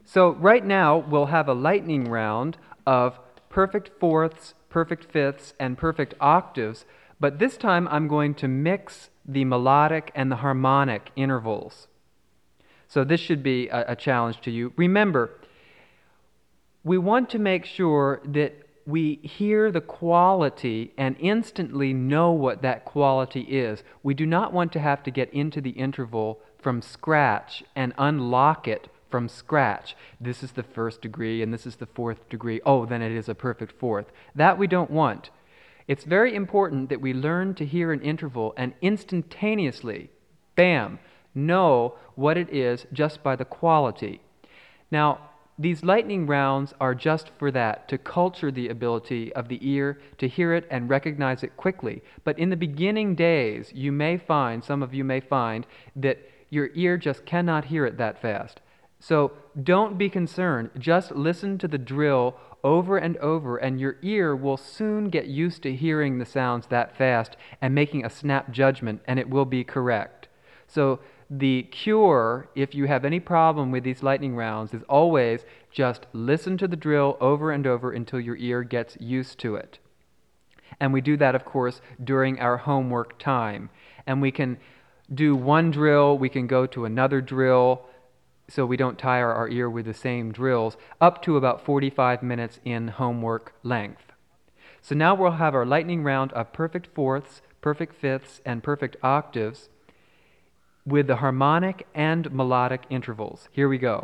So right now we'll have a lightning round of perfect fourths, perfect fifths, and perfect octaves, but this time I'm going to mix the melodic and the harmonic intervals. So this should be a challenge to you. Remember, we want to make sure that we hear the quality and instantly know what that quality is. We do not want to have to get into the interval from scratch and unlock it from scratch. This is the first degree and this is the fourth degree. Oh, then it is a perfect fourth. That we don't want. It's very important that we learn to hear an interval and instantaneously, bam, know what it is just by the quality. Now, these lightning rounds are just for that, to culture the ability of the ear to hear it and recognize it quickly. But in the beginning days, some of you may find, that your ear just cannot hear it that fast. So don't be concerned. Just listen to the drill over and over, and your ear will soon get used to hearing the sounds that fast and making a snap judgment, and it will be correct. So the cure, if you have any problem with these lightning rounds, is always just listen to the drill over and over until your ear gets used to it. And we do that, of course, during our homework time. And we can do one drill, we can go to another drill, so we don't tire our ear with the same drills, up to about 45 minutes in homework length. So now we'll have our lightning round of perfect fourths, perfect fifths, and perfect octaves, with the harmonic and melodic intervals. Here we go.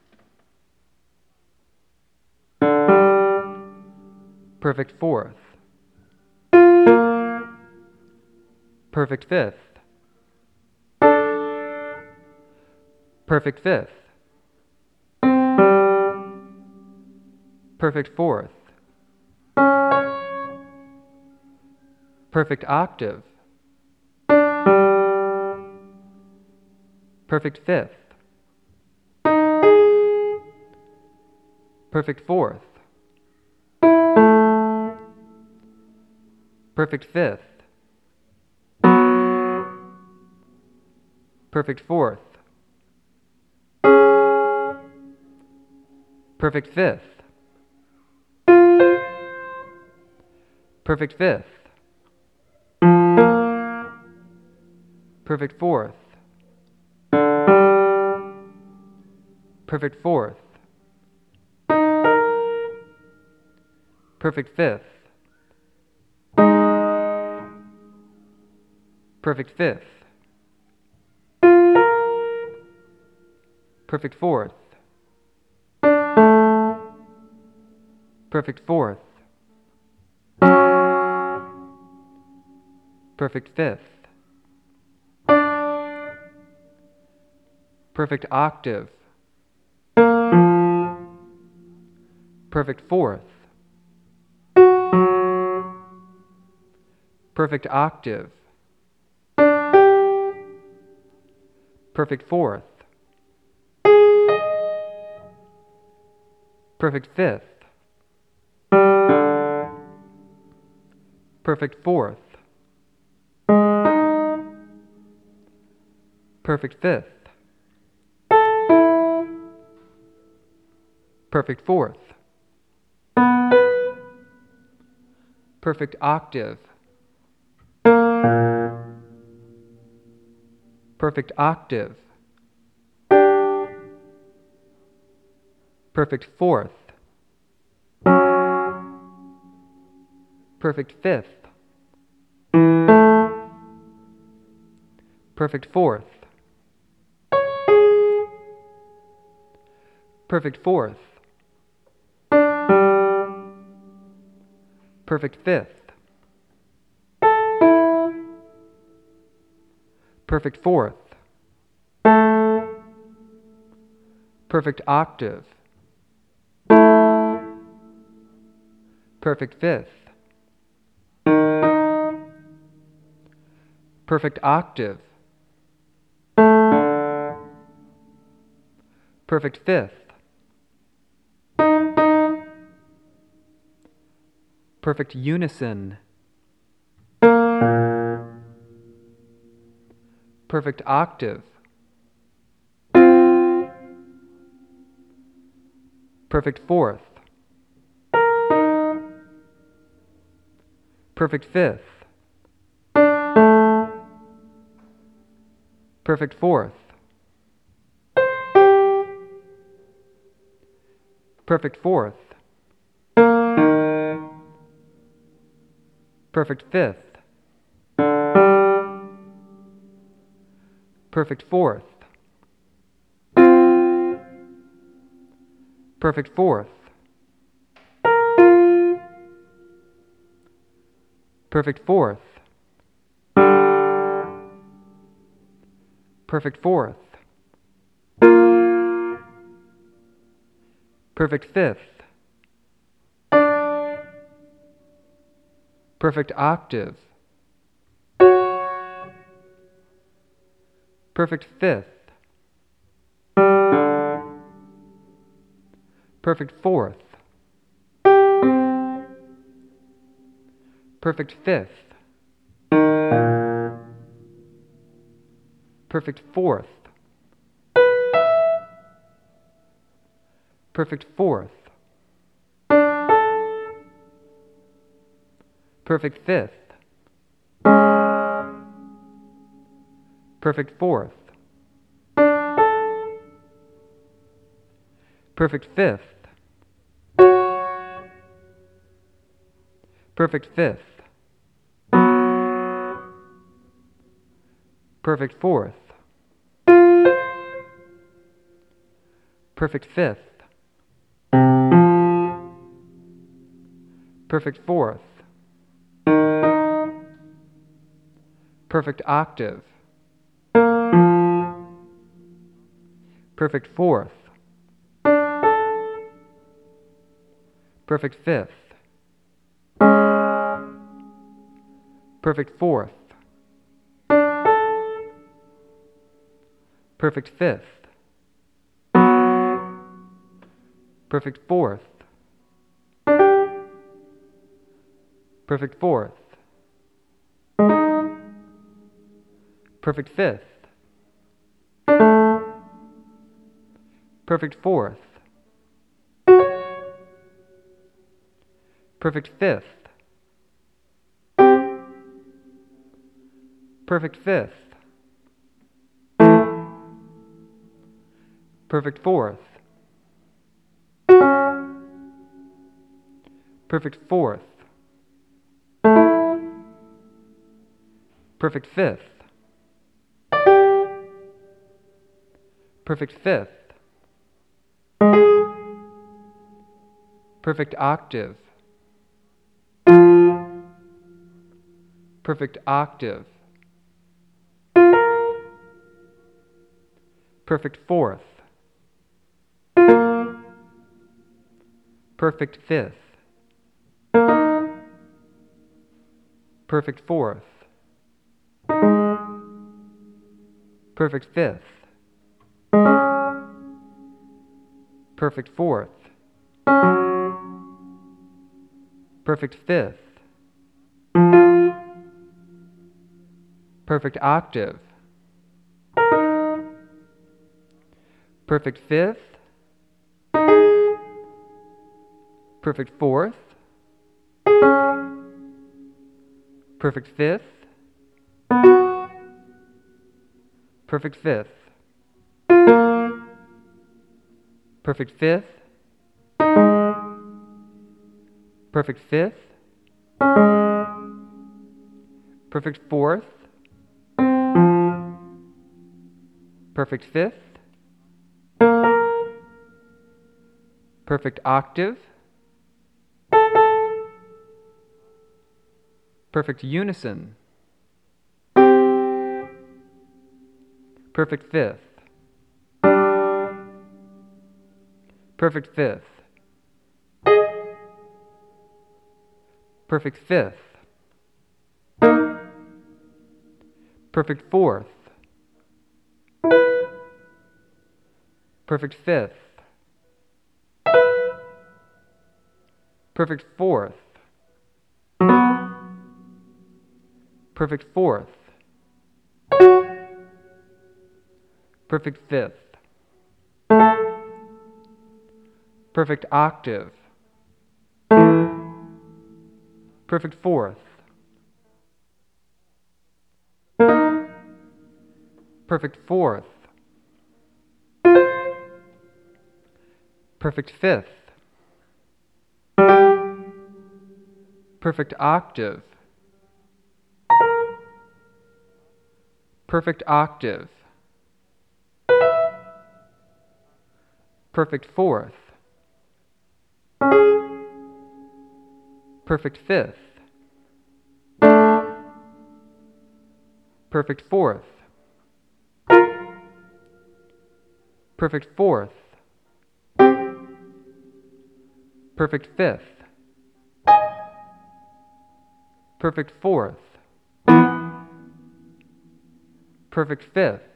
Perfect fourth. Perfect fifth. Perfect fifth. Perfect fourth. Perfect octave. Perfect fifth. Perfect fourth. Perfect fifth. Perfect fourth. Perfect fifth. Perfect fifth. Perfect fourth. Perfect fourth. Perfect fifth. Perfect fifth. Perfect fourth. Perfect fourth. Perfect fifth. Perfect octave. Perfect fourth. Perfect octave. Perfect fourth. Perfect fifth. Perfect fourth. Perfect fifth. Perfect fourth. Perfect octave. Perfect octave. Perfect fourth. Perfect fifth. Perfect fourth. Perfect fourth. Perfect fifth. Perfect fourth. Perfect octave. Perfect fifth. Perfect octave. Perfect fifth. Perfect unison. Perfect octave. perfect fourth, perfect fifth, perfect fourth, perfect fourth, perfect fifth, perfect fourth, perfect fourth, perfect fourth, perfect fourth, perfect fifth, perfect octave, perfect fifth, perfect fourth, perfect fifth, perfect fourth, perfect fourth, perfect fifth, perfect fourth, perfect fifth, perfect fifth, perfect fourth, perfect fifth, perfect fourth, perfect octave, perfect fourth, perfect fifth, perfect fourth, perfect fifth, perfect fourth, perfect fourth, perfect fifth, perfect fourth, perfect fifth, perfect fifth, perfect fourth, perfect fourth, perfect fifth, perfect fifth, perfect octave, perfect octave, perfect fourth, perfect fifth, perfect fourth, perfect fifth, perfect fourth, perfect fifth, perfect octave, perfect fifth, perfect fourth, perfect fifth, perfect fifth, perfect fifth, perfect fifth, perfect fourth, perfect fifth, perfect octave, perfect unison, perfect fifth, perfect fifth, perfect fifth, perfect fourth, perfect fifth, perfect fourth, perfect fourth, perfect fifth, perfect octave, perfect fourth, perfect fourth, perfect fifth, perfect octave, perfect octave, perfect fourth, perfect fifth, perfect fourth, perfect fourth, perfect fifth, perfect fourth, perfect fifth,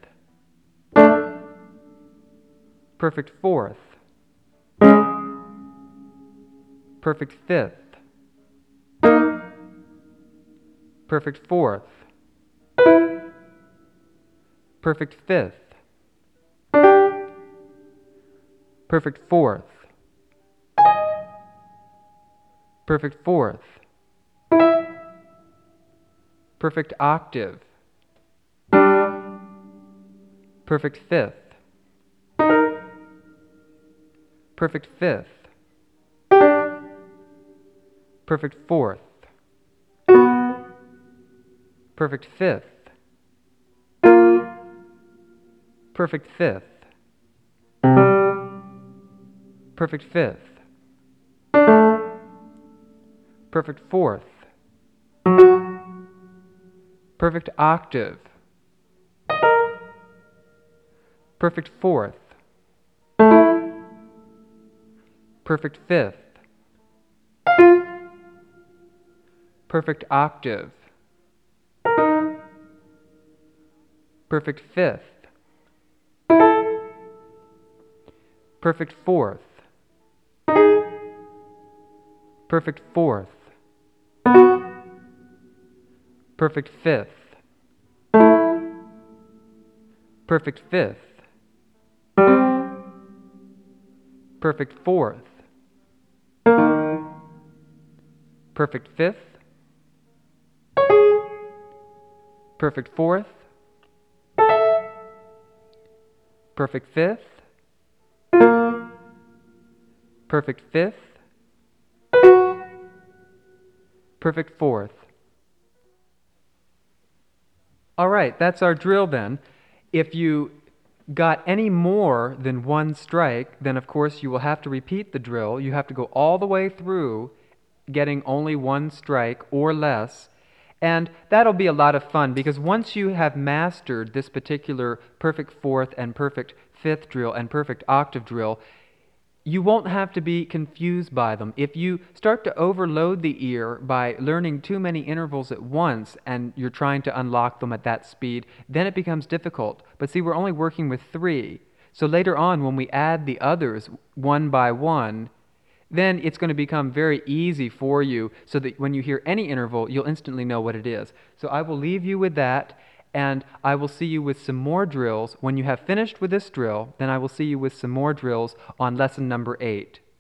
perfect fourth, perfect fifth, perfect fourth, perfect fifth, perfect fourth, perfect fourth, perfect octave, perfect fifth, perfect fifth, perfect fourth, perfect fifth, perfect fifth, perfect fifth, perfect fourth, perfect octave, perfect fourth, perfect fifth, perfect octave, perfect fifth, perfect fourth, perfect fourth, perfect fifth, perfect fifth, perfect fourth, perfect fifth, perfect fourth, perfect fifth, perfect fifth, perfect fourth. All right, that's our drill then. If you got any more than one strike, then of course you will have to repeat the drill. You have to go all the way through getting only one strike or less. And that'll be a lot of fun because once you have mastered this particular perfect fourth and perfect fifth drill and perfect octave drill, you won't have to be confused by them. If you start to overload the ear by learning too many intervals at once and you're trying to unlock them at that speed, then it becomes difficult. But see, we're only working with three. So later on, when we add the others one by one, then it's going to become very easy for you so that when you hear any interval, you'll instantly know what it is. So I will leave you with that, and I will see you with some more drills. When you have finished with this drill, then I will see you with some more drills on lesson number 8.